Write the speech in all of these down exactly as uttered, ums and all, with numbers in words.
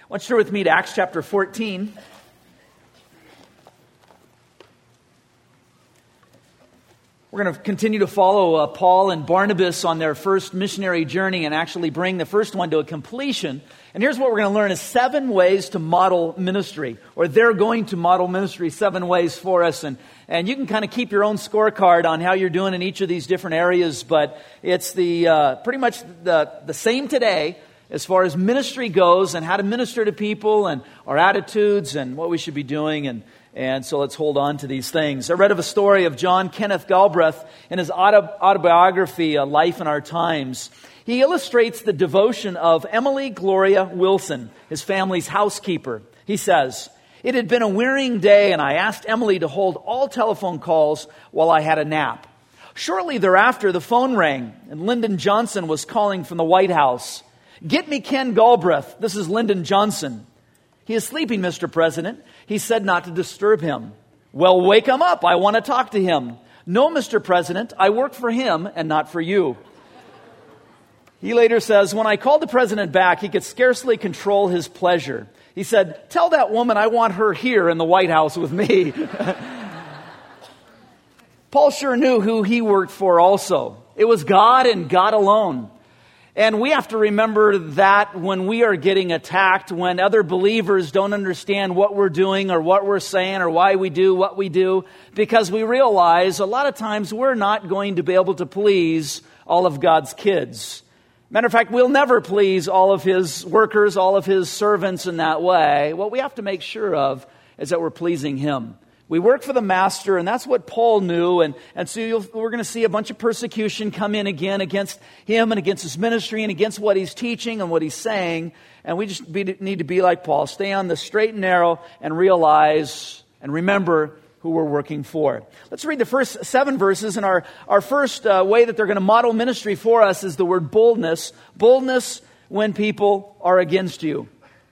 Why don't you turn with me to Acts chapter fourteen. We're going to continue to follow uh, Paul and Barnabas on their first missionary journey and actually bring the first one to a completion. And here's what we're going to learn is seven ways to model ministry, or they're going to model ministry seven ways for us. And, and you can kind of keep your own scorecard on how you're doing in each of these different areas, but it's the uh, pretty much the, the same today as far as ministry goes and how to minister to people and our attitudes and what we should be doing. And And so let's hold on to these things. I read of a story of John Kenneth Galbraith in his auto- autobiography, A Life in Our Times. He illustrates the devotion of Emily Gloria Wilson, his family's housekeeper. He says, "It had been a wearying day, and I asked Emily to hold all telephone calls while I had a nap. Shortly thereafter, the phone rang, and Lyndon Johnson was calling from the White House. 'Get me Ken Galbraith. This is Lyndon Johnson.' 'He is sleeping, Mister President.' He said not to disturb him. 'Well, wake him up. I want to talk to him.' 'No, Mister President, I work for him and not for you.' He later says, 'When I called the president back, he could scarcely control his pleasure. He said, "Tell that woman I want her here in the White House with me." Paul sure knew who he worked for also. It was God and God alone. And we have to remember that when we are getting attacked, when other believers don't understand what we're doing or what we're saying or why we do what we do, because we realize a lot of times we're not going to be able to please all of God's kids. Matter of fact, we'll never please all of His workers, all of His servants in that way. What we have to make sure of is that we're pleasing Him. We work for the Master, and that's what Paul knew. And, and so you'll, we're going to see a bunch of persecution come in again against him and against his ministry and against what he's teaching and what he's saying. And we just be, need to be like Paul. Stay on the straight and narrow and realize and remember who we're working for. Let's read the first seven verses. And our, our first uh, way that they're going to model ministry for us is the word boldness. Boldness when people are against you.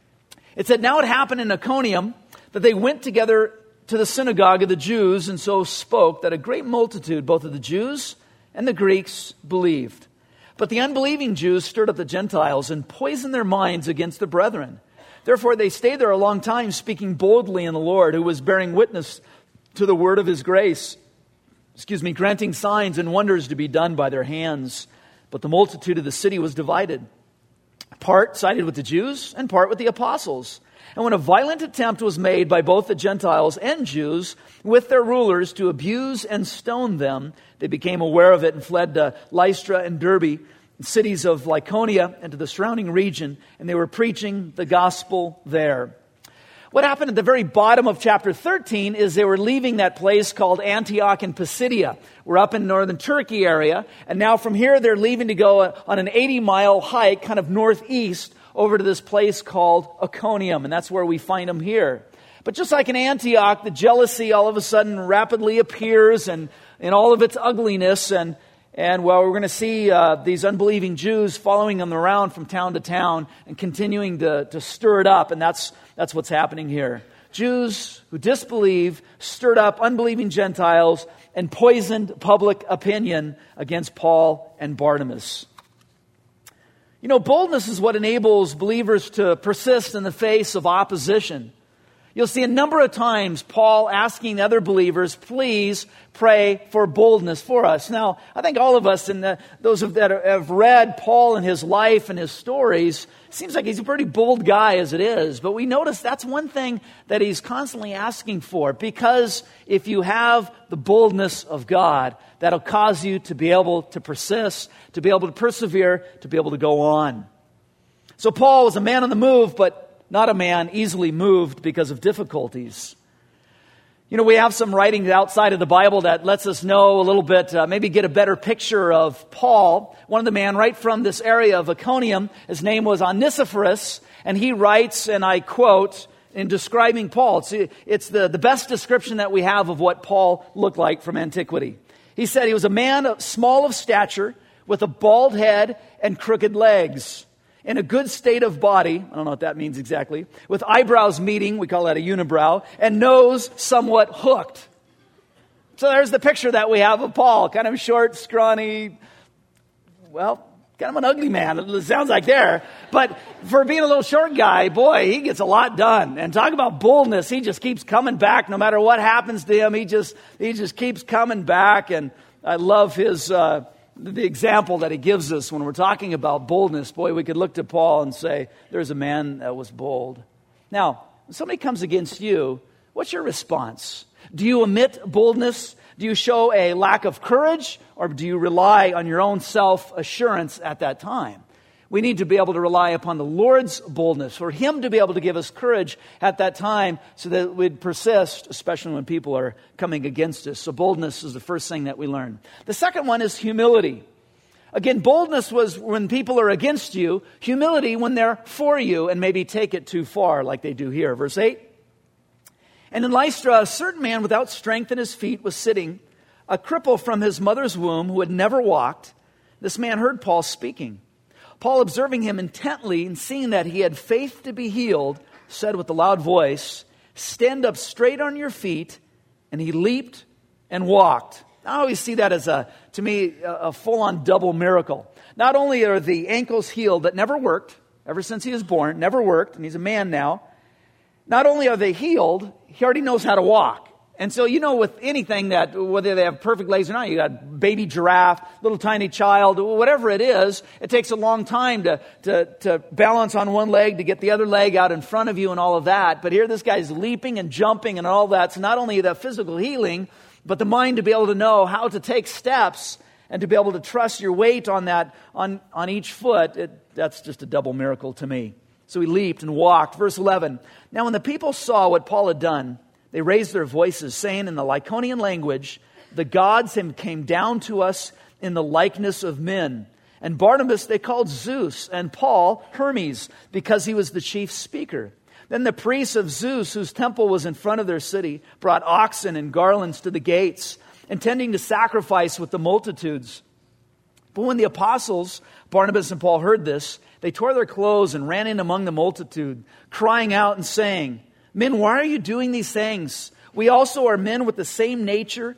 It said, "Now it happened in Iconium that they went together to the synagogue of the Jews, and so spoke, that a great multitude, both of the Jews and the Greeks, believed. But the unbelieving Jews stirred up the Gentiles and poisoned their minds against the brethren. Therefore they stayed there a long time, speaking boldly in the Lord, who was bearing witness to the word of His grace, excuse me, granting signs and wonders to be done by their hands. But the multitude of the city was divided. Part sided with the Jews and part with the apostles. And when a violent attempt was made by both the Gentiles and Jews with their rulers to abuse and stone them, they became aware of it and fled to Lystra and Derbe, cities of Lycaonia, and to the surrounding region, and they were preaching the gospel there." What happened at the very bottom of chapter thirteen is they were leaving that place called Antioch in Pisidia. We're up in northern Turkey area, and now from here they're leaving to go on an eighty-mile hike, kind of northeast, over to this place called Iconium, and that's where we find them here. But just like in Antioch, the jealousy all of a sudden rapidly appears and in all of its ugliness, and and well, we're going to see uh, these unbelieving Jews following them around from town to town and continuing to, to stir it up, and that's that's what's happening here. Jews who disbelieve stirred up unbelieving Gentiles and poisoned public opinion against Paul and Barnabas. You know, boldness is what enables believers to persist in the face of opposition. You'll see a number of times Paul asking other believers, please pray for boldness for us. Now, I think all of us, and those that have read Paul and his life and his stories, seems like he's a pretty bold guy as it is. But we notice that's one thing that he's constantly asking for, because if you have the boldness of God, that'll cause you to be able to persist, to be able to persevere, to be able to go on. So Paul was a man on the move, but not a man easily moved because of difficulties. You know, we have some writings outside of the Bible that lets us know a little bit, uh, maybe get a better picture of Paul. One of the men right from this area of Iconium, his name was Onesiphorus, and he writes, and I quote, in describing Paul, it's, it's the, the best description that we have of what Paul looked like from antiquity. He said he was a man small of stature, with a bald head and crooked legs, in a good state of body, I don't know what that means exactly, with eyebrows meeting, we call that a unibrow, and nose somewhat hooked. So there's the picture that we have of Paul, kind of short, scrawny, well, Kind of an ugly man, it sounds like there. But for being a little short guy, boy, he gets a lot done. And talk about boldness, he just keeps coming back. No matter what happens to him, he just he just keeps coming back. And I love his uh, the example that he gives us when we're talking about boldness. Boy, we could look to Paul and say, there's a man that was bold. Now, when somebody comes against you, what's your response? Do you omit boldness? Do you show a lack of courage, or do you rely on your own self-assurance at that time? We need to be able to rely upon the Lord's boldness, for Him to be able to give us courage at that time so that we'd persist, especially when people are coming against us. So boldness is the first thing that we learn. The second one is humility. Again, boldness was when people are against you, humility when they're for you and maybe take it too far like they do here. Verse eight. And in Lystra, a certain man without strength in his feet was sitting, a cripple from his mother's womb who had never walked. This man heard Paul speaking. Paul, observing him intently and seeing that he had faith to be healed, said with a loud voice, "Stand up straight on your feet." And he leaped and walked. I always see that as, a, to me, a full-on double miracle. Not only are the ankles healed that never worked, ever since he was born, never worked, and he's a man now. Not only are they healed, he already knows how to walk. And so, you know, with anything that, whether they have perfect legs or not, you got baby giraffe, little tiny child, whatever it is, it takes a long time to, to, to balance on one leg, to get the other leg out in front of you and all of that. But here this guy's leaping and jumping and all that. So not only that physical healing, but the mind to be able to know how to take steps and to be able to trust your weight on that, on, on each foot. It, that's just a double miracle to me. So he leaped and walked. Verse eleven. Now when the people saw what Paul had done, they raised their voices, saying in the Lycaonian language, "The gods came down to us in the likeness of men." And Barnabas they called Zeus, and Paul Hermes, because he was the chief speaker. Then the priests of Zeus, whose temple was in front of their city, brought oxen and garlands to the gates, intending to sacrifice with the multitudes. But when the apostles, Barnabas and Paul, heard this, they tore their clothes and ran in among the multitude, crying out and saying, "Men, why are you doing these things? We also are men with the same nature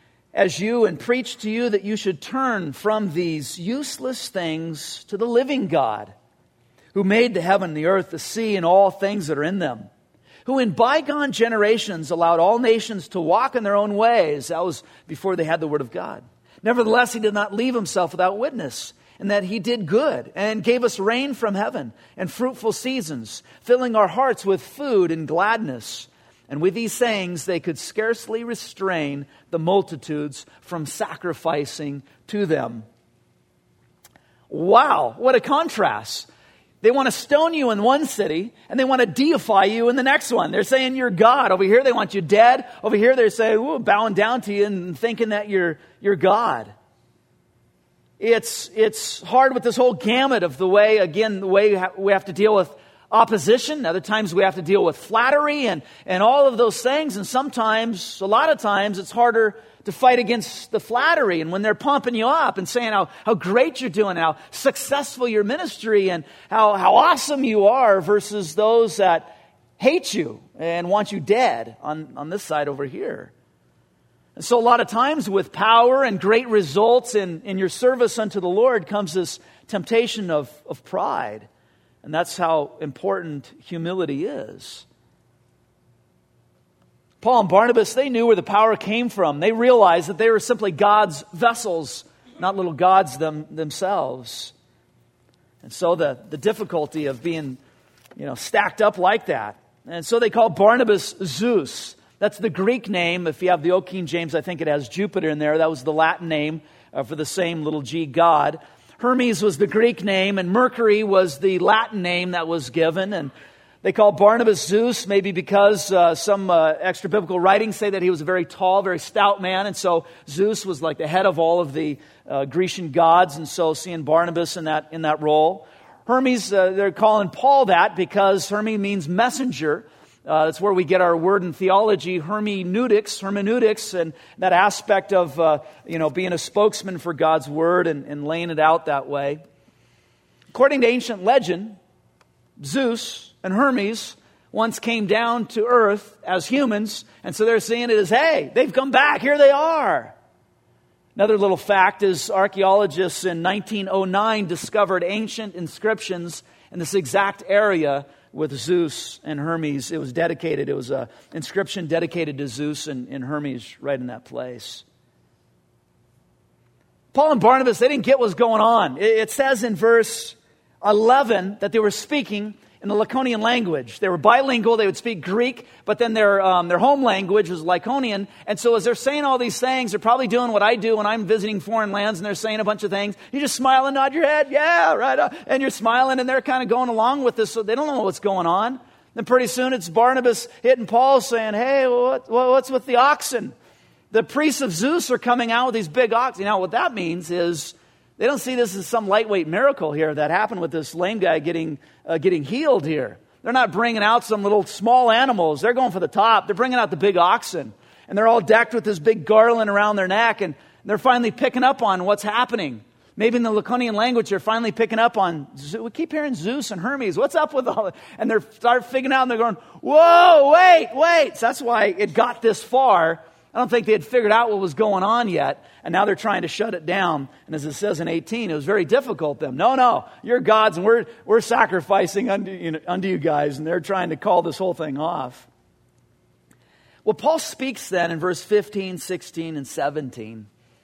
as you, and preach to you that you should turn from these useless things to the living God, who made the heaven, the earth, the sea, and all things that are in them, who in bygone generations allowed all nations to walk in their own ways." That was before they had the word of God. "Nevertheless, he did not leave himself without witness, and that he did good and gave us rain from heaven and fruitful seasons, filling our hearts with food and gladness. And with these sayings, they could scarcely restrain the multitudes from sacrificing to them." Wow, what a contrast. They want to stone you in one city, and they want to deify you in the next one. They're saying you're God. Over here, they want you dead. Over here, they're saying, ooh, bowing down to you and thinking that you're, you're God. It's, it's hard with this whole gamut of the way, again, the way we have to deal with opposition. Other times we have to deal with flattery and, and all of those things. And sometimes, a lot of times, it's harder to fight against the flattery. And when they're pumping you up and saying how, how great you're doing, how successful your ministry, and how, how awesome you are, versus those that hate you and want you dead on, on this side over here. And so a lot of times with power and great results in, in your service unto the Lord comes this temptation of, of pride. And that's how important humility is. Paul and Barnabas, they knew where the power came from. They realized that they were simply God's vessels, not little gods them, themselves. And so the, the difficulty of being, you know, stacked up like that. And so they called Barnabas Zeus. That's the Greek name. If you have the Old King James, I think it has Jupiter in there. That was the Latin name uh, for the same little g god. Hermes was the Greek name, and Mercury was the Latin name that was given. And they called Barnabas Zeus, maybe because uh, some uh, extra biblical writings say that he was a very tall, very stout man. And so Zeus was like the head of all of the uh, Grecian gods. And so seeing Barnabas in that, in that role. Hermes, uh, they're calling Paul that because Hermes means messenger. Uh, that's where we get our word in theology, hermeneutics, hermeneutics, and that aspect of, uh, you know, being a spokesman for God's word and, and laying it out that way. According to ancient legend, Zeus and Hermes once came down to earth as humans, and so they're seeing it as, hey, they've come back, here they are. Another little fact is archaeologists in nineteen oh nine discovered ancient inscriptions in this exact area with Zeus and Hermes. It was dedicated. It was an inscription dedicated to Zeus and, and Hermes right in that place. Paul and Barnabas, they didn't get what was going on. It, it says in verse eleven that they were speaking in the Lycaonian language. They were bilingual. They would speak Greek, but then their um, their home language was Lycaonian. And so as they're saying all these things, they're probably doing what I do when I'm visiting foreign lands and they're saying a bunch of things. You just smile and nod your head. Yeah, right. Uh, and you're smiling and they're kind of going along with this. So they don't know what's going on. Then pretty soon it's Barnabas hitting Paul saying, hey, what, what's with the oxen? The priests of Zeus are coming out with these big oxen. Now what that means is they don't see this as some lightweight miracle here that happened with this lame guy getting uh, getting healed here. They're not bringing out some little small animals. They're going for the top. They're bringing out the big oxen. And they're all decked with this big garland around their neck. And they're finally picking up on what's happening. Maybe in the Lycaonian language, they're finally picking up on, we keep hearing Zeus and Hermes. What's up with all that? And they're start figuring out and they're going, whoa, wait, wait. So that's why it got this far. I don't think they had figured out what was going on yet. And now they're trying to shut it down. And as it says in eighteen, it was very difficult them. No, no, you're gods and we're we're sacrificing unto you, know, unto you guys. And they're trying to call this whole thing off. Well, Paul speaks then in verse fifteen, sixteen, and seventeen.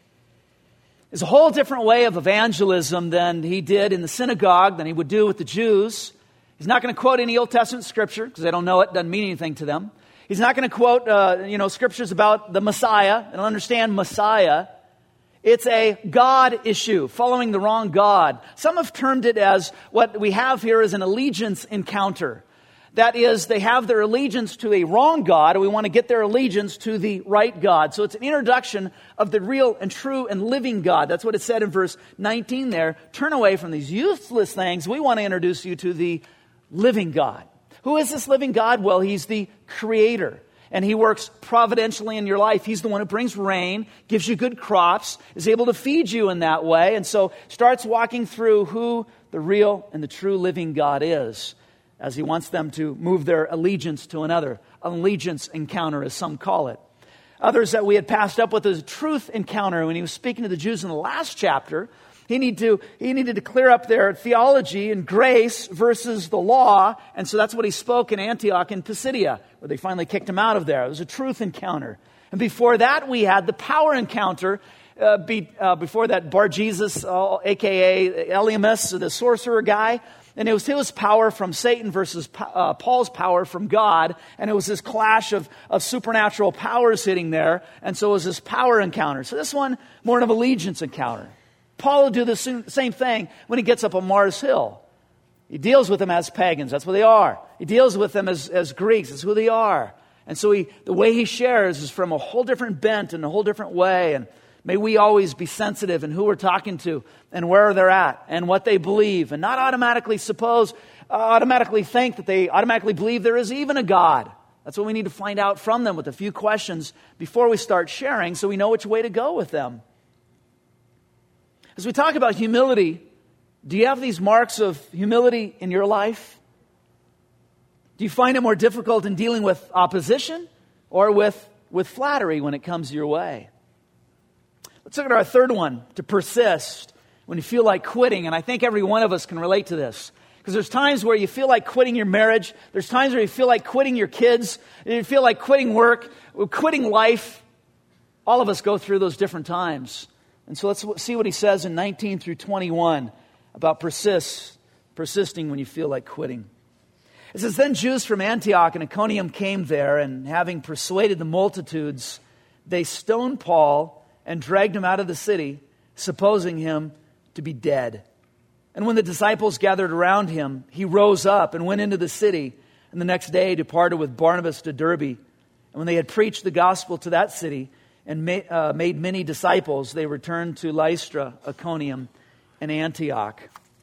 It's a whole different way of evangelism than he did in the synagogue, than he would do with the Jews. He's not going to quote any Old Testament scripture because they don't know it, doesn't mean anything to them. He's not going to quote, uh, you know, scriptures about the Messiah. They don't understand Messiah. It's a God issue, following the wrong God. Some have termed it as what we have here is an allegiance encounter. That is, they have their allegiance to a wrong God, and we want to get their allegiance to the right God. So it's an introduction of the real and true and living God. That's what it said in verse nineteen there. Turn away from these useless things. We want to introduce you to the living God. Who is this living God? Well, he's the creator. And he works providentially in your life. He's the one who brings rain, gives you good crops, is able to feed you in that way. And so starts walking through who the real and the true living God is, as he wants them to move their allegiance to another. Allegiance encounter, as some call it. Others that we had passed up with is truth encounter. When he was speaking to the Jews in the last chapter, He, need to, he needed to clear up their theology and grace versus the law. And so that's what he spoke in Antioch in Pisidia, where they finally kicked him out of there. It was a truth encounter. And before that, we had the power encounter. Uh, be, uh, before that, Bar-Jesus, uh, a k a. Elymas, the sorcerer guy. And it was his power from Satan versus uh, Paul's power from God. And it was this clash of, of supernatural powers hitting there. And so it was this power encounter. So this one, more of an allegiance encounter. Paul will do the same thing when he gets up on Mars Hill. He deals with them as pagans. That's what they are. He deals with them as, as Greeks. That's who they are. And so he, the way he shares is from a whole different bent and a whole different way. And may we always be sensitive in who we're talking to and where they're at and what they believe. And not automatically suppose, uh, automatically think that they automatically believe there is even a God. That's what we need to find out from them with a few questions before we start sharing so we know which way to go with them. As we talk about humility, do you have these marks of humility in your life? Do you find it more difficult in dealing with opposition or with, with flattery when it comes your way? Let's look at our third one, to persist when you feel like quitting. And I think every one of us can relate to this. Because there's times where you feel like quitting your marriage. There's times where you feel like quitting your kids. You feel like quitting work, quitting life. All of us go through those different times. And so let's see what he says in nineteen through twenty-one about persist, persisting when you feel like quitting. It says, then Jews from Antioch and Iconium came there, and having persuaded the multitudes, they stoned Paul and dragged him out of the city, supposing him to be dead. And when the disciples gathered around him, he rose up and went into the city, and the next day departed with Barnabas to Derbe. And when they had preached the gospel to that city, and made, uh, made many disciples, they returned to Lystra, Iconium, and Antioch.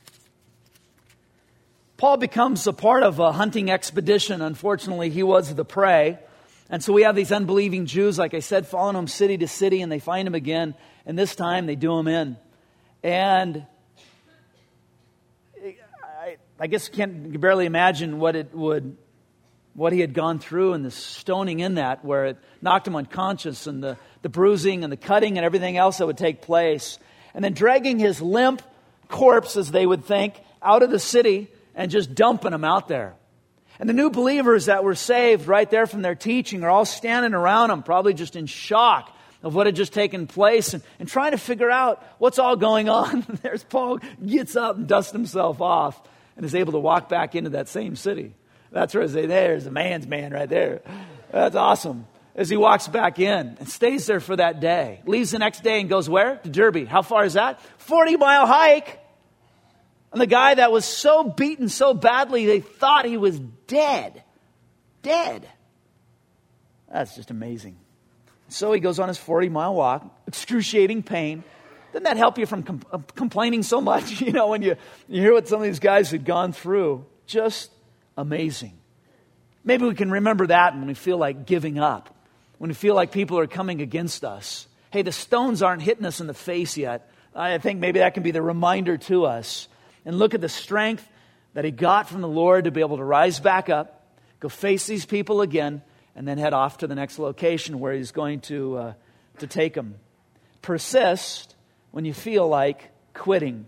Paul becomes a part of a hunting expedition. Unfortunately, he was the prey. And so we have these unbelieving Jews, like I said, following him city to city, and they find him again. And this time, they do him in. And I, I guess you can barely imagine what it would what he had gone through and the stoning in that, where it knocked him unconscious, and the, the bruising and the cutting and everything else that would take place. And then dragging his limp corpse, as they would think, out of the city and just dumping him out there. And the new believers that were saved right there from their teaching are all standing around him, probably just in shock of what had just taken place, and, and trying to figure out what's all going on. There's Paul, gets up and dusts himself off and is able to walk back into that same city. That's where I say, there's a man's man right there. That's awesome. As he walks back in and stays there for that day. Leaves the next day and goes where? To Derbe. How far is that? forty mile hike. And the guy that was so beaten so badly, they thought he was dead. Dead. That's just amazing. So he goes on his forty mile walk, excruciating pain. Doesn't that help you from com- complaining so much? You know, when you, you hear what some of these guys had gone through. Just amazing. Maybe we can remember that when we feel like giving up. When we feel like people are coming against us. Hey, the stones aren't hitting us in the face yet. I think maybe that can be the reminder to us. And look at the strength that he got from the Lord to be able to rise back up, go face these people again, and then head off to the next location where he's going to, uh, to take them. Persist when you feel like quitting.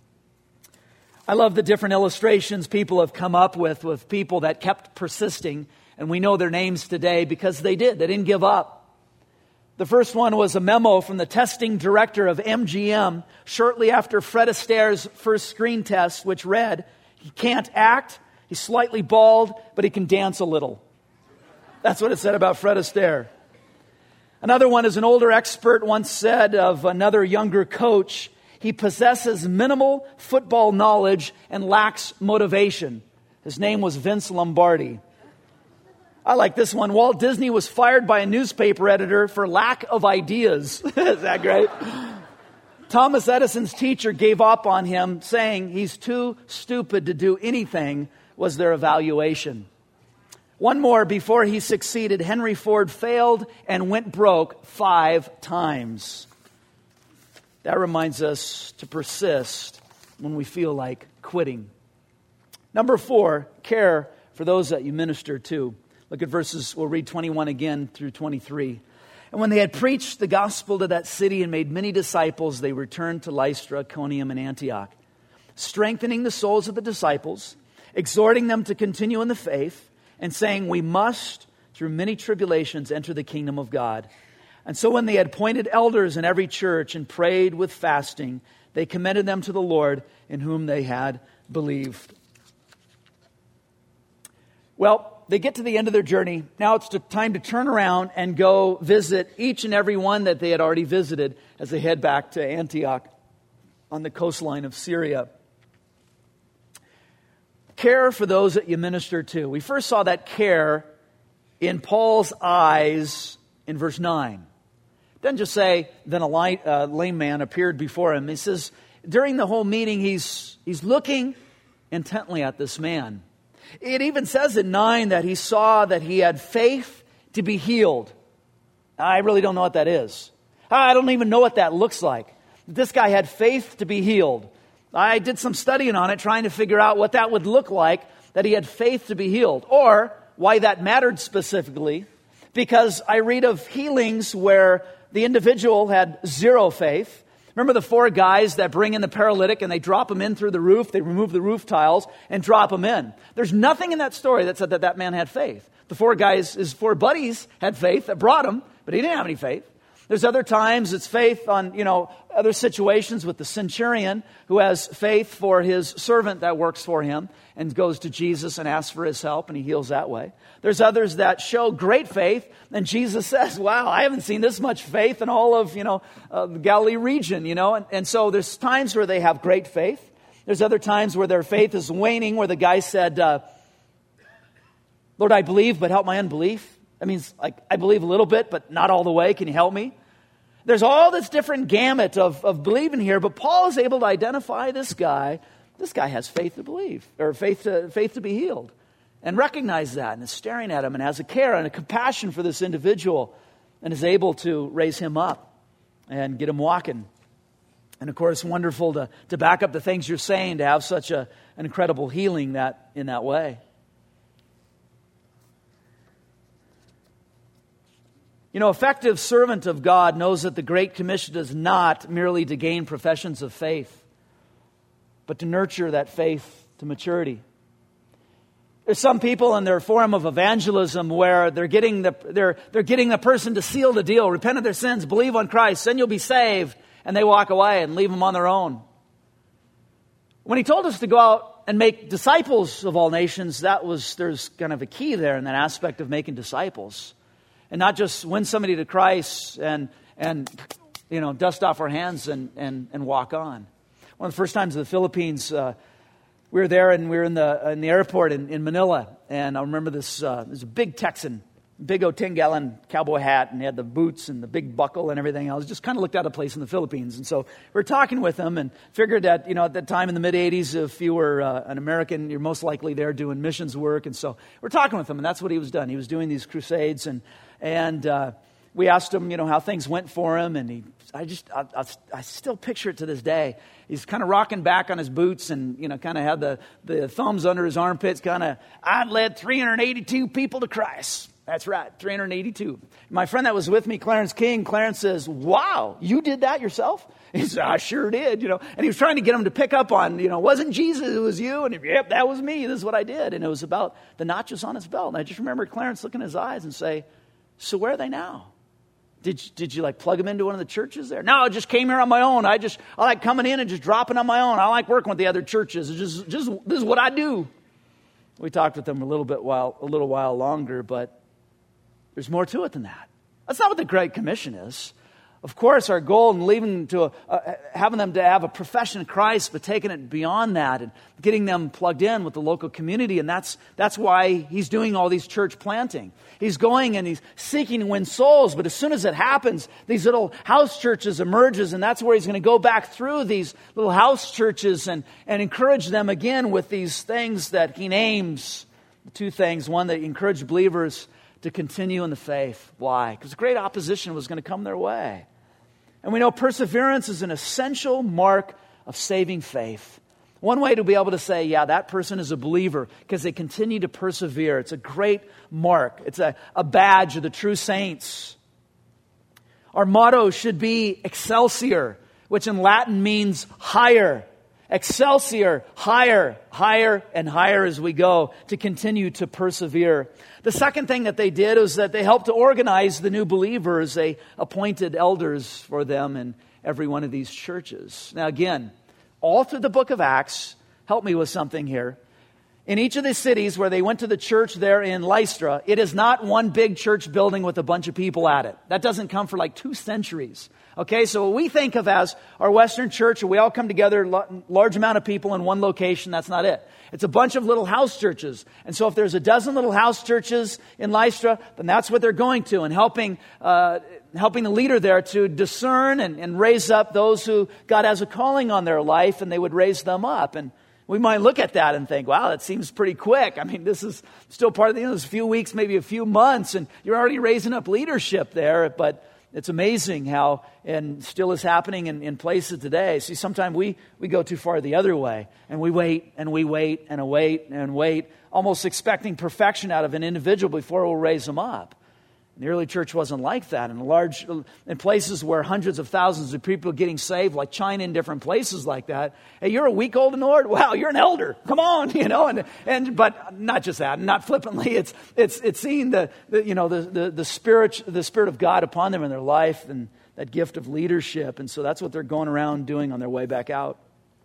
I love the different illustrations people have come up with, with people that kept persisting, and we know their names today because they did. They didn't give up. The first one was a memo from the testing director of M G M shortly after Fred Astaire's first screen test, which read, he can't act, he's slightly bald, but he can dance a little. That's what it said about Fred Astaire. Another one is an older expert once said of another younger coach, he possesses minimal football knowledge and lacks motivation. His name was Vince Lombardi. I like this one. Walt Disney was fired by a newspaper editor for lack of ideas. Is that great? Thomas Edison's teacher gave up on him, saying he's too stupid to do anything, was their evaluation. One more before he succeeded. Henry Ford failed and went broke five times. That reminds us to persist when we feel like quitting. Number four, care for those that you minister to. Look at verses, we'll read twenty-one again through twenty-three. And when they had preached the gospel to that city and made many disciples, they returned to Lystra, Iconium, and Antioch, strengthening the souls of the disciples, exhorting them to continue in the faith, and saying, we must, through many tribulations, enter the kingdom of God. And so when they had appointed elders in every church and prayed with fasting, they commended them to the Lord in whom they had believed. Well, they get to the end of their journey. Now it's time to turn around and go visit each and every one that they had already visited as they head back to Antioch on the coastline of Syria. Care for those that you minister to. We first saw that care in Paul's eyes in verse nine. It doesn't just say, then a light, uh, lame man appeared before him. He says, during the whole meeting, he's, he's looking intently at this man. It even says in nine that he saw that he had faith to be healed. I really don't know what that is. I don't even know what that looks like. This guy had faith to be healed. I did some studying on it, trying to figure out what that would look like, that he had faith to be healed, or why that mattered specifically. Because I read of healings where the individual had zero faith. Remember the four guys that bring in the paralytic and they drop him in through the roof, they remove the roof tiles and drop him in. There's nothing in that story that said that that man had faith. The four guys, his four buddies had faith that brought him, but he didn't have any faith. There's other times it's faith on, you know, other situations with the centurion who has faith for his servant that works for him and goes to Jesus and asks for his help and he heals that way. There's others that show great faith and Jesus says, wow, I haven't seen this much faith in all of, you know, uh, the Galilee region, you know. And, and so there's times where they have great faith. There's other times where their faith is waning, where the guy said, uh, Lord, I believe, but help my unbelief. That means, like, I believe a little bit, but not all the way. Can you help me? There's all this different gamut of, of believing here, but Paul is able to identify this guy. This guy has faith to believe, or faith to, faith to be healed, and recognize that, and is staring at him, and has a care and a compassion for this individual, and is able to raise him up and get him walking. And of course, wonderful to, to back up the things you're saying, to have such a, an incredible healing that in that way. You know, effective servant of God knows that the Great Commission is not merely to gain professions of faith, but to nurture that faith to maturity. There's some people in their form of evangelism where they're getting the they're they're getting the person to seal the deal, repent of their sins, believe on Christ, then you'll be saved, and they walk away and leave them on their own. When he told us to go out and make disciples of all nations, that was there's kind of a key there in that aspect of making disciples, and not just win somebody to Christ and and you know dust off our hands and and and walk on. One of the first times in the Philippines. Uh, We were there, and we were in the in the airport in, in Manila, and I remember this. Uh, there's a big Texan, big old ten gallon cowboy hat, and he had the boots and the big buckle and everything else. Just kind of looked out of place in the Philippines, and so we were talking with him, and figured that you know at that time in the mid eighties, if you were uh, an American, you're most likely there doing missions work, and so we're talking with him, and that's what he was doing. He was doing these crusades, and and. Uh, We asked him, you know, how things went for him, and he, I just, I, I, I still picture it to this day. He's kind of rocking back on his boots, and you know, kind of had the, the thumbs under his armpits, kind of. I led three hundred eighty-two people to Christ. That's right, three hundred eighty-two. My friend that was with me, Clarence King, Clarence says, "Wow, you did that yourself?" He said, "I sure did," you know. And he was trying to get him to pick up on, you know, wasn't Jesus, it was you, and yep, that was me. This is what I did, and it was about the notches on his belt. And I just remember Clarence looking in his eyes and say, "So where are they now? Did you, did you like plug them into one of the churches there?" "No, I just came here on my own. I just, I like coming in and just dropping on my own. I like working with the other churches. It's just, just, this is what I do." We talked with them a little bit while, a little while longer, but there's more to it than that. That's not what the Great Commission is. Of course, our goal in leaving to a, uh, having them to have a profession of Christ, but taking it beyond that and getting them plugged in with the local community, and that's that's why he's doing all these church planting. He's going and he's seeking to win souls, but as soon as it happens, these little house churches emerges, and that's where he's going to go back through these little house churches and, and encourage them again with these things that he names. Two things. One, that encourage believers to continue in the faith. Why? Because great opposition was going to come their way. And we know perseverance is an essential mark of saving faith. One way to be able to say, yeah, that person is a believer, because they continue to persevere. It's a great mark. It's a, a badge of the true saints. Our motto should be Excelsior, which in Latin means higher. Excelsior, higher, higher, and higher as we go to continue to persevere. The second thing that they did was that they helped to organize the new believers. They appointed elders for them in every one of these churches. Now again, all through the book of Acts, help me with something here. In each of the cities where they went to the church there in Lystra, it is not one big church building with a bunch of people at it. That doesn't come for like two centuries. Okay, so what we think of as our Western church, where we all come together, large amount of people in one location, that's not it. It's a bunch of little house churches. And so if there's a dozen little house churches in Lystra, then that's what they're going to, and helping uh, helping the leader there to discern and, and raise up those who God has a calling on their life, and they would raise them up. And we might look at that and think, wow, that seems pretty quick. I mean, this is still part of the, you know, this few weeks, maybe a few months, and you're already raising up leadership there. But it's amazing how, and still is happening in, in places today. See, sometimes we, we go too far the other way, and we wait, and we wait, and wait, and wait, almost expecting perfection out of an individual before we'll raise them up. The early church wasn't like that. In large, in places where hundreds of thousands of people are getting saved, like China and different places like that. Hey, you're a week old in the Lord? Wow, you're an elder. Come on, you know. And and but not just that, not flippantly. It's it's it's seeing the, the you know the, the the spirit the spirit of God upon them in their life, and that gift of leadership. And so that's what they're going around doing on their way back out.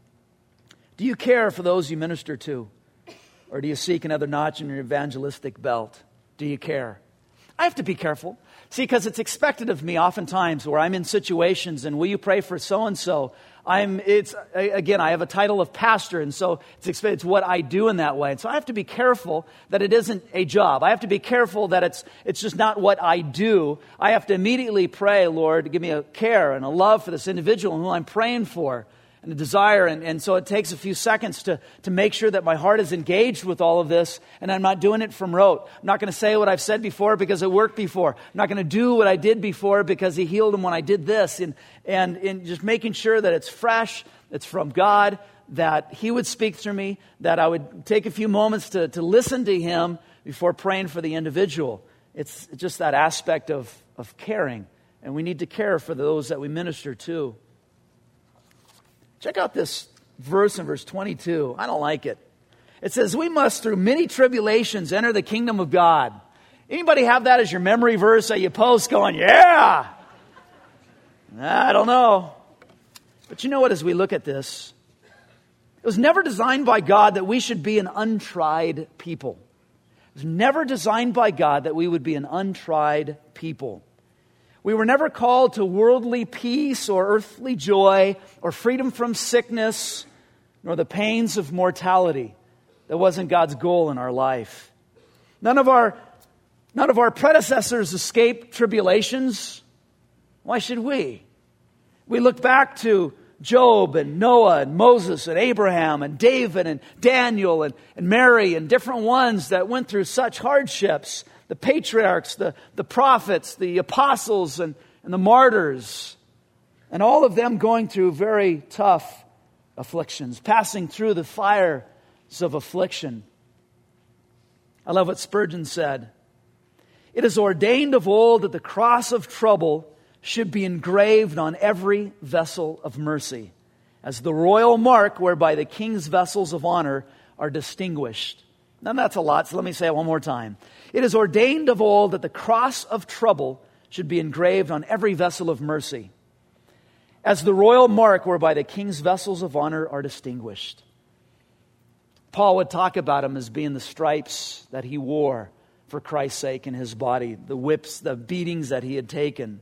Do you care for those you minister to, or do you seek another notch in your evangelistic belt? Do you care? I have to be careful. See, because it's expected of me oftentimes where I'm in situations and will you pray for so-and-so? I'm, it's, again, I have a title of pastor, and so it's, it's what I do in that way. And so I have to be careful that it isn't a job. I have to be careful that it's, it's just not what I do. I have to immediately pray, Lord, give me a care and a love for this individual who I'm praying for, and a desire. And, and so it takes a few seconds to, to make sure that my heart is engaged with all of this, and I'm not doing it from rote. I'm not going to say what I've said before because it worked before. I'm not going to do what I did before because he healed him when I did this. And, and, and just making sure that it's fresh, it's from God, that he would speak through me, that I would take a few moments to, to listen to him before praying for the individual. It's just that aspect of, of caring. And we need to care for those that we minister to. Check out this verse in verse twenty-two. I don't like it. It says, we must through many tribulations enter the kingdom of God. Anybody have that as your memory verse that you post going, yeah? I don't know. But you know what, as we look at this, it was never designed by God that we should be an untried people. It was never designed by God that we would be an untried people. We were never called to worldly peace or earthly joy or freedom from sickness nor the pains of mortality. That wasn't God's goal in our life. None of our, none of our predecessors escaped tribulations. Why should we? We look back to Job and Noah and Moses and Abraham and David and Daniel and, and Mary and different ones that went through such hardships. The patriarchs, the, the prophets, the apostles and, and the martyrs. And all of them going through very tough afflictions, passing through the fires of affliction. I love what Spurgeon said. It is ordained of old that the cross of trouble should be engraved on every vessel of mercy, as the royal mark whereby the king's vessels of honor are distinguished. Now that's a lot, so let me say it one more time. It is ordained of old that the cross of trouble should be engraved on every vessel of mercy, as the royal mark whereby the king's vessels of honor are distinguished. Paul would talk about him as being the stripes that he wore for Christ's sake in his body, the whips, the beatings that he had taken.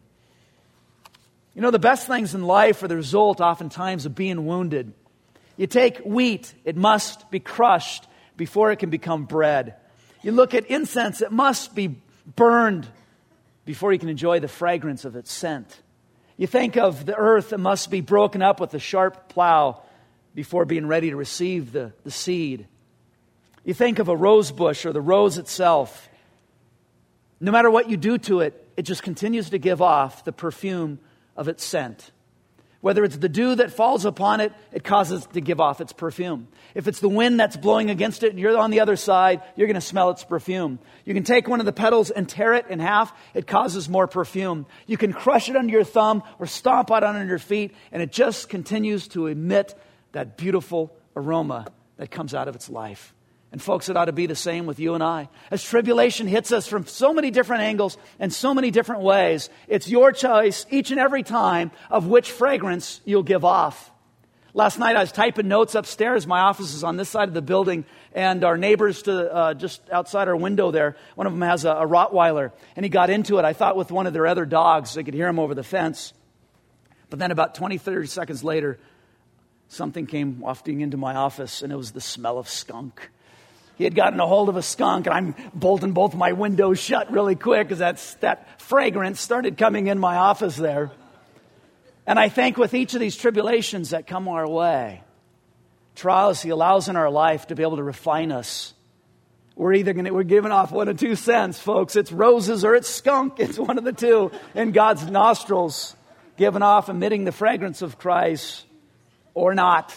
You know, the best things in life are the result oftentimes of being wounded. You take wheat, it must be crushed before it can become bread. You look at incense, it must be burned before you can enjoy the fragrance of its scent. You think of the earth, it must be broken up with a sharp plow before being ready to receive the, the seed. You think of a rose bush or the rose itself. No matter what you do to it, it just continues to give off the perfume of its scent. Whether it's the dew that falls upon it, it causes it to give off its perfume. If it's the wind that's blowing against it and you're on the other side, you're going to smell its perfume. You can take one of the petals and tear it in half, it causes more perfume. You can crush it under your thumb or stomp it under your feet, and it just continues to emit that beautiful aroma that comes out of its life. And folks, it ought to be the same with you and I. As tribulation hits us from so many different angles and so many different ways, it's your choice each and every time of which fragrance you'll give off. Last night I was typing notes upstairs. My office is on this side of the building, and our neighbors to uh, just outside our window there, one of them has a, a Rottweiler, and he got into it, I thought, with one of their other dogs. They could hear him over the fence. But then about twenty, thirty seconds later, something came wafting into my office, and it was the smell of skunk. He had gotten a hold of a skunk, and I'm bolting both my windows shut really quick because that's, that fragrance started coming in my office there. And I think with each of these tribulations that come our way, trials He allows in our life to be able to refine us. We're either going to, we're giving off one of two scents, folks. It's roses or it's skunk. It's one of the two in God's nostrils, giving off, emitting the fragrance of Christ, or not.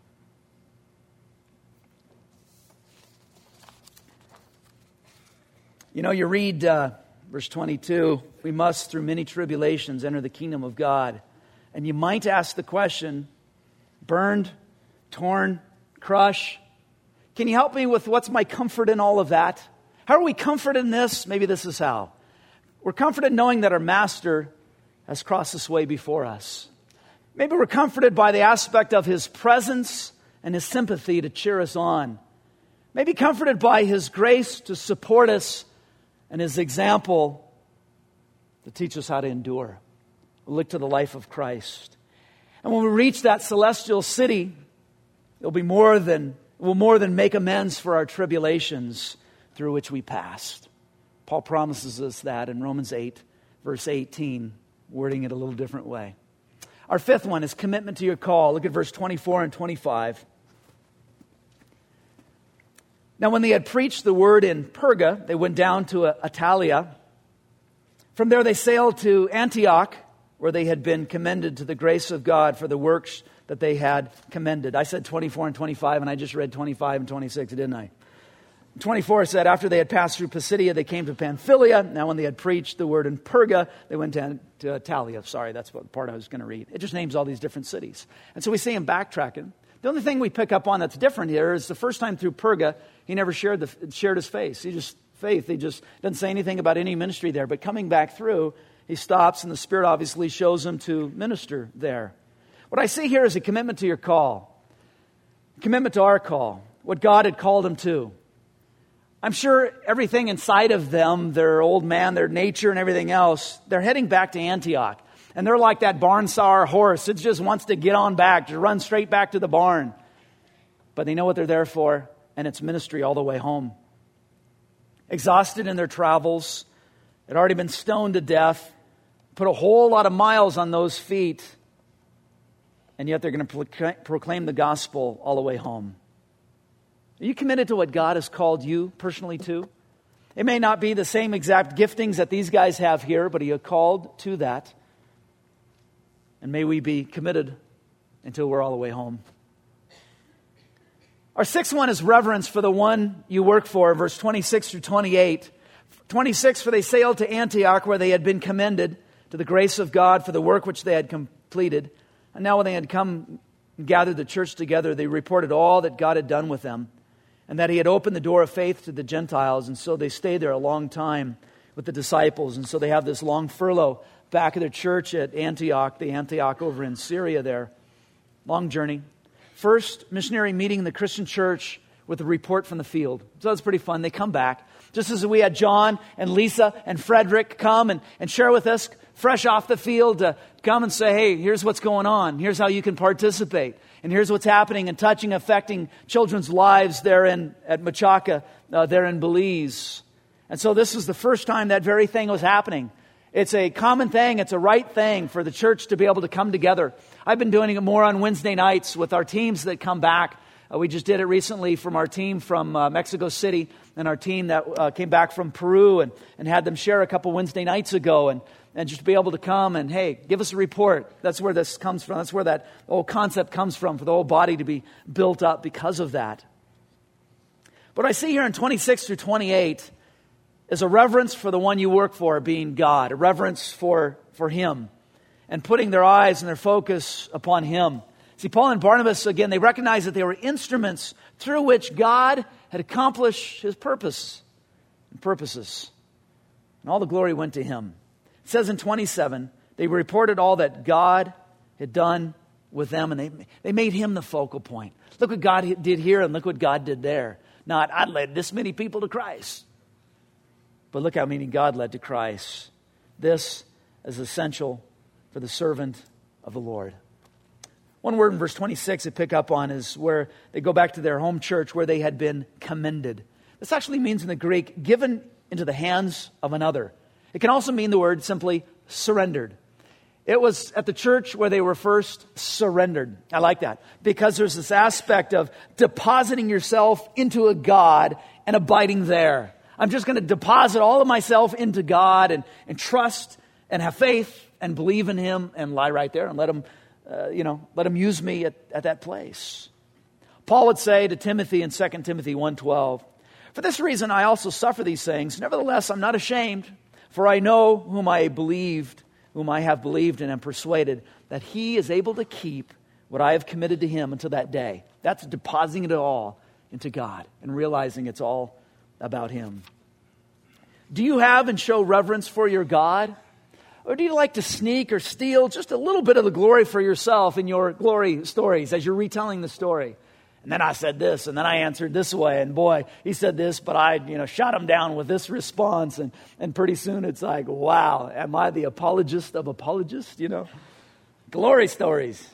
You know, you read uh, verse twenty-two, we must through many tribulations enter the kingdom of God. And you might ask the question, burned, torn, crushed. Can you help me with what's my comfort in all of that? How are we comforted in this? Maybe this is how. We're comforted knowing that our Master has crossed this way before us. Maybe we're comforted by the aspect of His presence and His sympathy to cheer us on. Maybe comforted by His grace to support us and His example to teach us how to endure. We'll look to the life of Christ. And when we reach that celestial city, it'll be more than, will more than make amends for our tribulations through which we passed. Paul promises us that in Romans eight, verse eighteen, wording it a little different way. Our fifth one is commitment to your call. Look at verse twenty-four and twenty-five. Now, when they had preached the word in Perga, they went down to Attalia. From there, they sailed to Antioch, where they had been commended to the grace of God for the works that they had commended. I said twenty-four and twenty-five, and I just read twenty-five and twenty-six, didn't I? twenty-four said, after they had passed through Pisidia, they came to Pamphylia. Now when they had preached the word in Perga, they went to, to Attalia. Sorry, that's what part I was going to read. It just names all these different cities. And so we see him backtracking. The only thing we pick up on that's different here is the first time through Perga, he never shared the, shared his face. He just, faith, he just doesn't say anything about any ministry there. But coming back through, he stops, and the Spirit obviously shows him to minister there. What I see here is a commitment to your call. Commitment to our call. What God had called him to. I'm sure everything inside of them, their old man, their nature and everything else, they're heading back to Antioch. And they're like that barn sour horse. It just wants to get on back, to run straight back to the barn. But they know what they're there for, and it's ministry all the way home. Exhausted in their travels, had already been stoned to death, put a whole lot of miles on those feet, and yet they're going to proclaim the gospel all the way home. Are you committed to what God has called you personally to? It may not be the same exact giftings that these guys have here, but He has called to that. And may we be committed until we're all the way home. Our sixth one is reverence for the one you work for, verse twenty-six through twenty-eight. twenty-six, for they sailed to Antioch, where they had been commended to the grace of God for the work which they had completed. And now when they had come and gathered the church together, they reported all that God had done with them, and that He had opened the door of faith to the Gentiles. And so they stayed there a long time with the disciples. And so they have this long furlough back of their church at Antioch, the Antioch over in Syria there. Long journey. First missionary meeting in the Christian church with a report from the field. So that's pretty fun. They come back. Just as we had John and Lisa and Frederick come and, and share with us, fresh off the field, to come and say, hey, here's what's going on. Here's how you can participate. And here's what's happening and touching, affecting children's lives there in at Machaca, uh, there in Belize. And so this is the first time that very thing was happening. It's a common thing. It's a right thing for the church to be able to come together. I've been doing it more on Wednesday nights with our teams that come back. Uh, we just did it recently from our team from uh, Mexico City and our team that uh, came back from Peru and, and had them share a couple Wednesday nights ago and, and just be able to come and, hey, give us a report. That's where this comes from. That's where that whole concept comes from, for the whole body to be built up because of that. But I see here in twenty-six through twenty-eight is a reverence for the one you work for being God, a reverence for, for Him, and putting their eyes and their focus upon Him. See, Paul and Barnabas, again, they recognized that they were instruments through which God had accomplished His purpose and purposes. And all the glory went to Him. It says in twenty-seven, they reported all that God had done with them, and they, they made Him the focal point. Look what God did here, and look what God did there. Not, I led this many people to Christ. But look how many God led to Christ. This is essential for the servant of the Lord. One word in verse twenty-six to pick up on is where they go back to their home church where they had been commended. This actually means in the Greek, given into the hands of another. It can also mean the word simply surrendered. It was at the church where they were first surrendered. I like that because there's this aspect of depositing yourself into a God and abiding there. I'm just going to deposit all of myself into God and, and trust and have faith and believe in Him and lie right there and let Him, uh, you know, let Him use me at, at that place. Paul would say to Timothy in Second Timothy one twelve, for this reason I also suffer these things. Nevertheless, I'm not ashamed, for I know whom I believed, whom I have believed and am persuaded that He is able to keep what I have committed to Him until that day. That's depositing it all into God and realizing it's all about Him. Do you have and show reverence for your God? Or do you like to sneak or steal just a little bit of the glory for yourself in your glory stories as you're retelling the story? And then I said this, and then I answered this way, and boy, he said this, but I, you know, shot him down with this response, and, and pretty soon it's like, wow, am I the apologist of apologists, you know? Glory stories.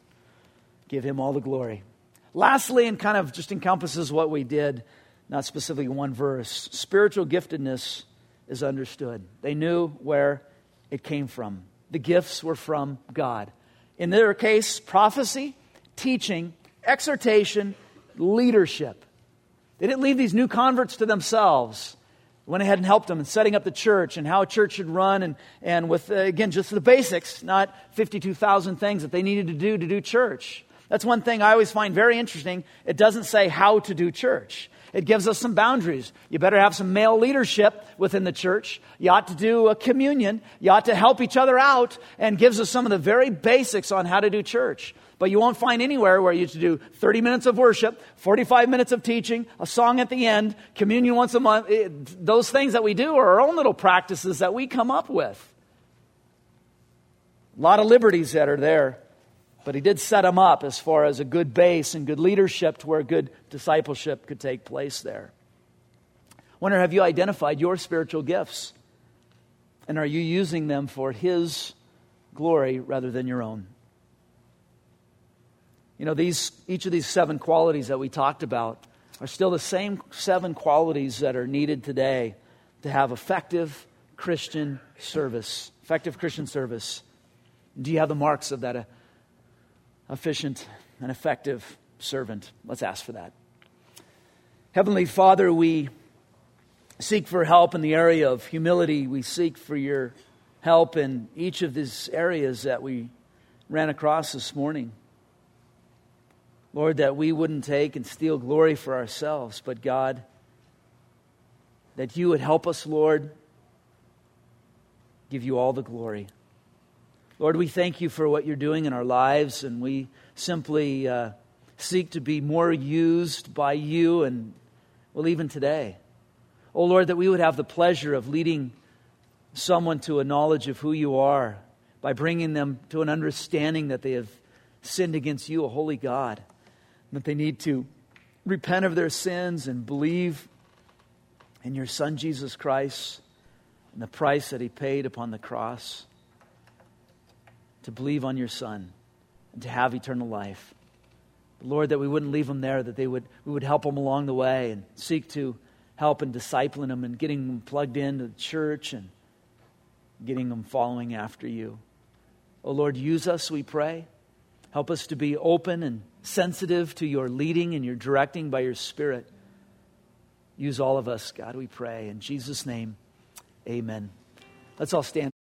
Give Him all the glory. Lastly, and kind of just encompasses what we did, not specifically one verse, spiritual giftedness is understood. They knew where it came from. The gifts were from God. In their case, prophecy, teaching, exhortation, leadership. They didn't leave these new converts to themselves. They went ahead and helped them in setting up the church and how a church should run and, and with, uh, again, just the basics, not fifty-two thousand things that they needed to do to do church. That's one thing I always find very interesting. It doesn't say how to do church. It gives us some boundaries. You better have some male leadership within the church. You ought to do a communion. You ought to help each other out, and gives us some of the very basics on how to do church. But you won't find anywhere where you have to do thirty minutes of worship, forty-five minutes of teaching, a song at the end, communion once a month. It, those things that we do are our own little practices that we come up with. A lot of liberties that are there. But he did set them up as far as a good base and good leadership to where good discipleship could take place there. Wonder, have you identified your spiritual gifts? And are you using them for His glory rather than your own? You know, these each of these seven qualities that we talked about are still the same seven qualities that are needed today to have effective Christian service. Effective Christian service. Do you have the marks of that uh, efficient and effective servant? Let's ask for that. Heavenly Father, we seek for help in the area of humility. We seek for your help in each of these areas that we ran across this morning. Lord, that we wouldn't take and steal glory for ourselves, but God, that you would help us, Lord, give you all the glory. Lord, we thank you for what you're doing in our lives, and we simply uh, seek to be more used by you, and well, even today. Oh Lord, that we would have the pleasure of leading someone to a knowledge of who you are by bringing them to an understanding that they have sinned against you, a holy God, that they need to repent of their sins and believe in your Son, Jesus Christ, and the price that He paid upon the cross, to believe on your Son and to have eternal life. Lord, that we wouldn't leave them there, that they would we would help them along the way and seek to help in discipling them and getting them plugged into the church and getting them following after you. Oh Lord, use us, we pray. Help us to be open and sensitive to your leading and your directing by your Spirit. Use all of us, God, we pray. In Jesus' name, amen. Let's all stand.